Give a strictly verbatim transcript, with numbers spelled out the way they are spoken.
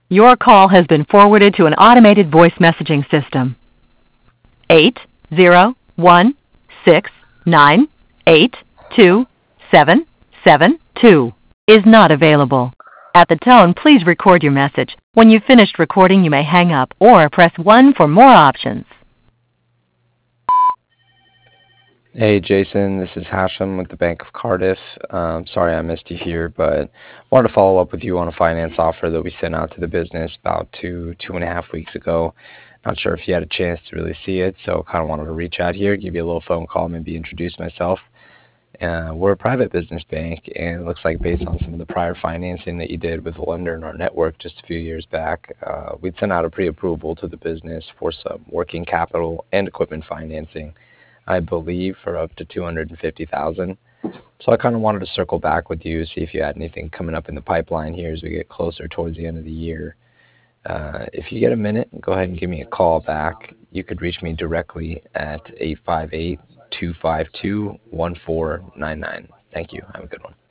Your call has been forwarded to an automated voice messaging system. eight zero one six nine eight two seven seven two is not available. At the tone, please record your message. When you've finished recording, you may hang up or press one for more options. Hey Jason, this is Hashem with the Bank of Cardiff. Um, sorry I missed you here, but wanted to follow up with you on a finance offer that we sent out to the business about two, two and a half weeks ago. Not sure if you had a chance to really see it, so kind of wanted to reach out here, give you a little phone call, maybe introduce myself. Uh, we're a private business bank, and it looks like based on some of the prior financing that you did with a lender in our network just a few years back, uh, we'd sent out a pre-approval to the business for some working capital and equipment financing, I believe, for up to two hundred fifty thousand dollars. So I kind of wanted to circle back with you, see if you had anything coming up in the pipeline here as we get closer towards the end of the year. Uh, if you get a minute, go ahead and give me a call back. You could reach me directly at eight five eight, two five two, one four nine nine. Thank you. Have a good one.